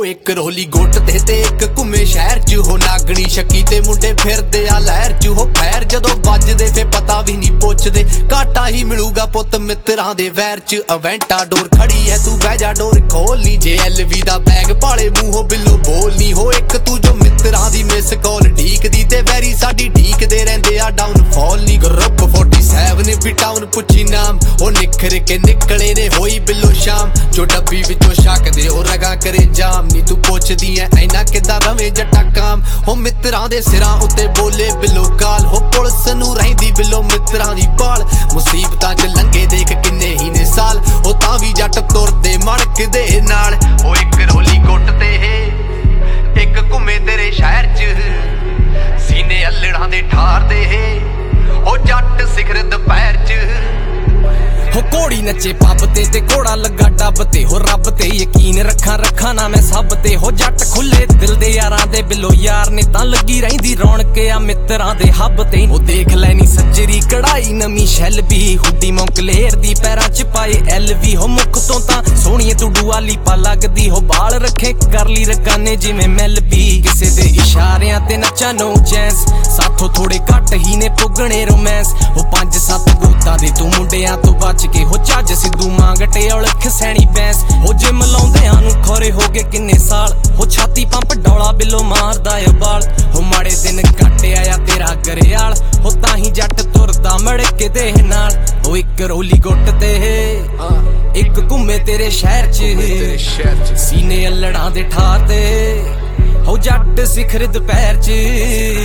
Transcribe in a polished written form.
ਹੋ ਇੱਕ ਰੋਲੀ ਗੁੱਟ ਤੇ ਇੱਕ ਘੁੰਮੇ ਸ਼ਹਿਰ ਚ ਹੋ ਨਾਗਣੀ ਸ਼ੱਕੀ ਤੇ ਮੁੰਡੇ ਫਿਰਦੇ ਆ ਲਹਿਰ ਚ ਹੋ ਪੈਰ ਜਦੋਂ ਵੱਜਦੇ ਫੇ ਪਤਾ ਵੀ ਨਹੀਂ ਪੁੱਛਦੇ ਘਾਟਾ ਹੀ ਮਿਲੂਗਾ ਪੁੱਤ ਮਿੱਤਰਾਂ ਦੇ ਵੈਰ ਚ ਅਵੈਂਟਾ ਡੋਰ ਖੜੀ ਐ ਤੂੰ ਬਹਿ ਜਾ ਡੋਰ ਖੋਲਨੀ ਜੇ LV ਦਾ ਬੈਗ ਭਾਲੇ ਮੂੰਹੋਂ ਬਿੱਲੋ ਬੋਲਨੀ ਹੋ ਇੱਕ ਤੂੰ ਜੋ ਮਿੱਤਰਾਂ ਦੀ ਮਿਸ ਕਾਲ ਢੀਕਦੀ ਤੇ ਵੈਰੀ ਸਾਡੀ ਢੀਕਦੇ ਰਹਿੰਦੇ ਆ ਡਾਊਨਫਾਲ ਨੀ ਗਰੁੱਪ 47 ਨੇ ਵੀ ਟਾਊਨ ਪੁੱਛੀ ਨਾਮ ਉਹ ਨਿਖਰ ਕੇ ਨਿਕਲੇ ਨੇ ਹੋਈ ਬਿੱਲੋ ਸ਼ਾਮ ਜੋ ਡੱਬੀ ਵਿੱਚੋਂ ਛਕਦੇ ਉਹ ਰਗਾ ਕਰੇ ਜਾਮ ਨੀ ਤੂੰ ਪੁੱਛਦੀ ਐ ਐਨਾ ਕਿੱਦਾਂ ਰਵੇਂ ਜੱਟਾ ਕਾਮ ਹੋ ਮਿੱਤਰਾਂ ਦੇ ਸਿਰਾਂ ਉੱਤੇ ਬੋਲੇ ਬਿੱਲੋ ਕਾਲ ਹੋ ਪੁਲਿਸ ਨੂੰ ਰਹਿੰਦੀ ਬਿੱਲੋ ਮਿੱਤਰਾਂ ਦੀ ਪਾਲ ਮੁਸੀਬਤਾਂ ਚ ਲੰਘੇ ਦੇਖ ਕਿੰਨੇ ਹੀ ਨੇ ਸਾਲ ਉਹ ਤਾਂ ਵੀ ਜੱਟ ਤੁਰਦੇ ਮੜਕਦੇ ਨਾਲ ਉਹ ਇੱਕ ਰੋਲੀ ਗੁੱਟ ਤੇ ਇੱਕ ਘੁੰਮੇ ਤੇਰੇ ਸ਼ਹਿਰ ਚ ਸੀਨੇ ਅਲੜਾਂ ਦੇ ਠਾਰਦੇ ਉਹ ਜੱਟ ਸਿਖਰ ਦੁਪਹਿਰ ਚ ਹੋ ਘੋੜੀ ਨੱਚੇ ਪੱਬ ਤੇ ਘੋੜਾ ਲੱਗਾ ਡੱਬ ਤੇ ਹੋ ਰੱਬ ਤੇ ਯਕੀਨ ਰੱਖਾਂ ਨਾ ਮੈਂ ਸਭ ਤੇ ਹੋ ਜੱਟ ਖੁੱਲੇ ਦਿਲ ਦੇ ਯਾਰਾਂ ਦੇ ਬਿੱਲੋ ਯਾਰ ਨੇ ਤਾਂ ਲੱਗੀ ਰਹਿੰਦੀ ਰੌਣਕ ਆ ਮਿੱਤਰਾਂ ਦੇ ਹੱਬ ਤੇ ਉਹ ਦੇਖ ਲੈਣੀ ਸੱਜਰੀ ਕਢਾਈ ਨਵੀਂ ਸ਼ੈਲਬੀ ਹੁੱਡੀ ਮੌਂਕਲੇਰ ਦੀ ਪੈਰਾਂ ਚ ਪਾਏ LV ਹੋ ਮੁੱਖ ਤੋਂ ਤਾਂ ਸੋਹਣੀਏ ਤੂੰ ਡੂਆਲੀ ਪਾ ਲੱਗਦੀ ਹੋ ਬਾਲ ਰੱਖੇ ਕਰ ਲਈ ਰਕਾਨੇ ਜਿਵੇਂ ਮੈਲਬੀ ਕਿਸੇ ਦੇ ਇਸ਼ਾਰਿਆਂ ਤੇ ਨੱਚਾਂ ਨੋ ਚੈਂਸ ਸਾਥੋਂ ਥੋੜੇ ਘੱਟ ਹੀ ਨੇ ਪੁੱਗਣੇ ਰੋਮਾਂਸ ਉਹ 5-7 ਗੋਤਾਂ ਦੇ ਤੂੰ ਮੁੰਡਿਆਂ ਤੋਂ ਬਚ ਕੇ ਹੋ ਚੱਜ ਸਿੱਧੂ ਮੰਗਟੇ ਔਲਖ ਸੈਣੀ ਬੈਂਸ ਹੋ ਜਿਮ ਲਾਉਂਦਿਆਂ ਨੂੰ ਖੋਰੇ ਹੋ ਗਏ ਕਿੰਨੇ ਸਾਲ ਹੋ ਛਾਤੀ ਪੰਪ ਡੌਲਾ ਬਿੱਲੋ ਮਾਰਦਾ ਏ ਬਾਲ ਹੋ ਮਾੜੇ ਦਿਨ ਕੱਟ ਆਇਆ ਤੇਰਾ ਗਰਿਆਲ ਹੋ ਤਾਂ ਹੀ ਜੱਟ ਤੁਰਦਾ ਮੜਕੇ ਦੇ ਨਾਲ ਹੋ ਇੱਕ ਰੋਲੀ ਗੁੱਟ ਤੇ ਇੱਕ ਘੁੰਮੇ ਤੇਰੇ ਸ਼ਹਿਰ ਚ ਸੀਨੇ ਅਲੜਾਂ ਦੇ ਠਾਰ ਤੇ ਹੋ ਜੱਟ ਸਿਖਰ ਦੁਪਹਿਰ ਚ